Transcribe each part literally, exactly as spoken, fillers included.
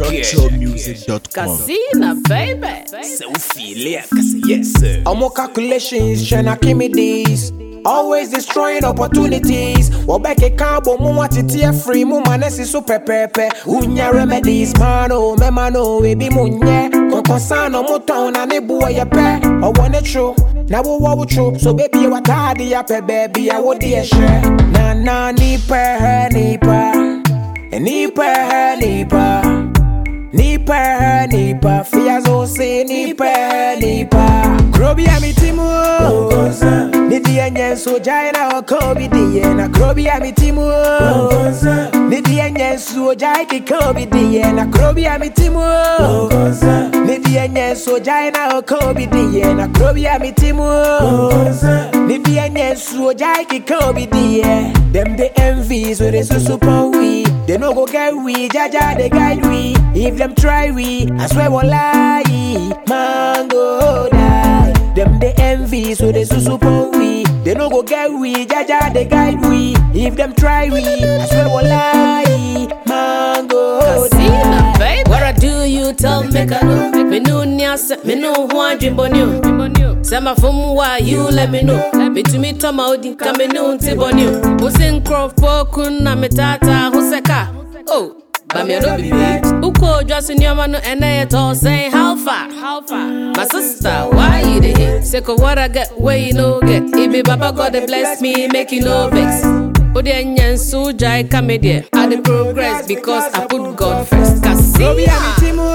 electro music dot com. Casina, baby. So feel it, yes sir. I'm more calculations, tryna give me these. Always destroying opportunities. Wobeke kambo mu watitie free mu manesi so pepepe. Unya remedies mano me mano we be munye. Konkonsano mu town na ne buwa ye pe. I want it true. Na wo wo true. So baby you watadi ya pe baby I would ye share. Na na ni pe ni pa. Ni pe ni pa. Ni pe ni pa. Fiazo se ni pe ni pa. Krobi ya mi timu. Nidi enye so jaina o kobi diye na krobi ya mi timu. Nidi enye so jai ki kobi diye na krobi ya mi timu. Nidi enye so jaina o kobi diye na krobi ya mi timu. Nidi enye so jai ki kobi diye. Them the envy so they so super we. They no go get we, jaja they guide we. If them try we, I swear we'll lie. Mango die. Them the envy so they so super we. They no go get we, jaja they guide we. If them try we, I swear we'll lie. Mango Casina, baby. What I do, you tell me, I know. Me know nyasa, me know who I dream on you. Sama from why you let me know. Me to me to my odi, come me know tibon you. Who sing crop for kuna me tata, who seka. Oh. But me no be big. Who called just in your man and they all say how far? How far? My sister, why you the hit? Sick of what I get, where you no get. If be Baba God bless me, make you no vex. Odian so jai come there. I the progress because I put God first. Casina.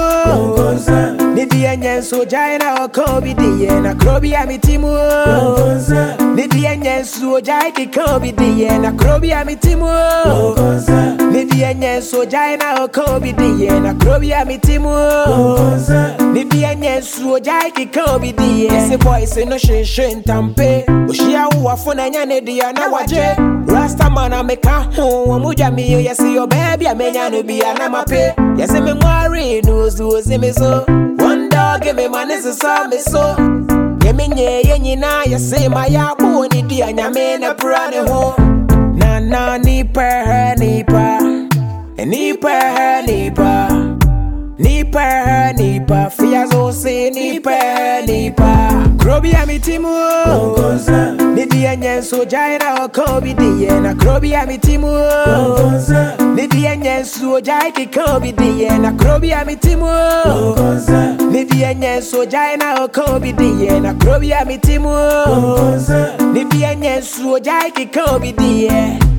Nidi enye so jaina o kobi diye na krobi ya mi timu. Nidi enye so jai ki kobi diye na krobi ya mi timu. Nidi enye so jaina o kobi diye na krobi ya mi timu. Nidi enye so jai ki kobi diye. Ese boy se no she she ntampe. Oshia uwa funa nyane diya na waje. Rasta man a meka hu Wamuja miyo yasi yo baby a menya no biya na mape. Yasi me mwari nuzu ozi me so. One dog give me man is a me so. Yemi nye yenyi na yasi maya buo ni diya nyame na prane ho. Na na ni pe ni pa. Ni pe ni pa. Ni pe ni pa. Fiazo se ni pe ni pa. Krobi ya mi timu. Nidi enye so jaina o kobi diye na krobi ya mi timu. Nidi enye so jai ki kobi diye na krobi ya mi timu. Nidi enye so jaina o kobi diye na krobi ya mi timu. Nidi enye so jai ki kobi diye.